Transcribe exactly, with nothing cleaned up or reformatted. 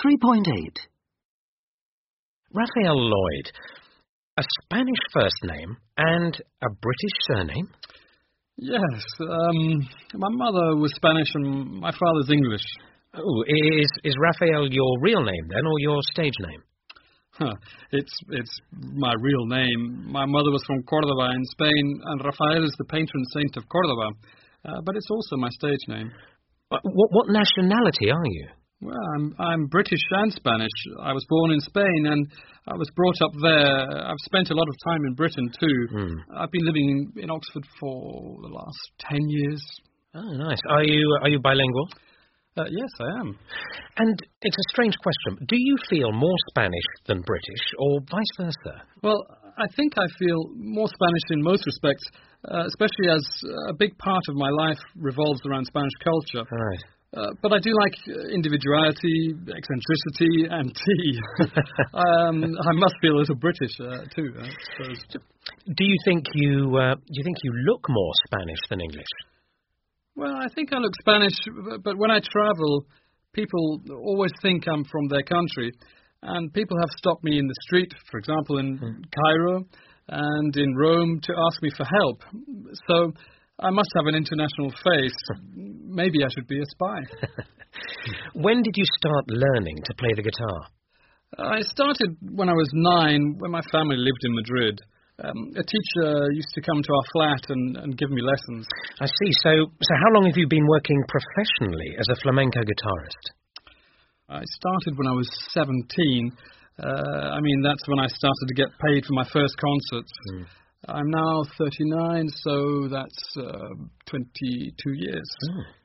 three point eight. Raphael Lloyd, a Spanish first name and a British surname? Yes, um, my mother was Spanish and my father's English. Oh, is, is Raphael your real name then, or your stage name? Huh. It's it's my real name. My mother was from Córdoba in Spain, and Raphael is the patron saint of Córdoba. Uh, but it's also my stage name. What, what nationality are you? Well, I'm I'm British and Spanish. I was born in Spain, and I was brought up there. I've spent a lot of time in Britain too. Mm. I've been living in, in Oxford for the last ten years. Oh, nice. Are you are you bilingual? Uh, yes, I am. And it's a strange question. Do you feel more Spanish than British, or vice versa? Well, I think I feel more Spanish in most respects, uh, especially as a big part of my life revolves around Spanish culture. Right. Uh, but I do like individuality, eccentricity, and tea. um, I must feel a little British uh, too, I suppose. Do you think you uh, do you think you look more Spanish than English? Well, I think I look Spanish, but when I travel, people always think I'm from their country. And people have stopped me in the street, for example, in hmm. Cairo and in Rome, to ask me for help. So I must have an international face. Maybe I should be a spy. When did you start learning to play the guitar? I started when I was nine, when my family lived in Madrid. Um, a teacher used to come to our flat and, and give me lessons. I see. So, so how long have you been working professionally as a flamenco guitarist? I started when I was seventeen. Uh, I mean, that's when I started to get paid for my first concerts. Mm. I'm now thirty-nine, so that's uh, twenty-two years. Mm.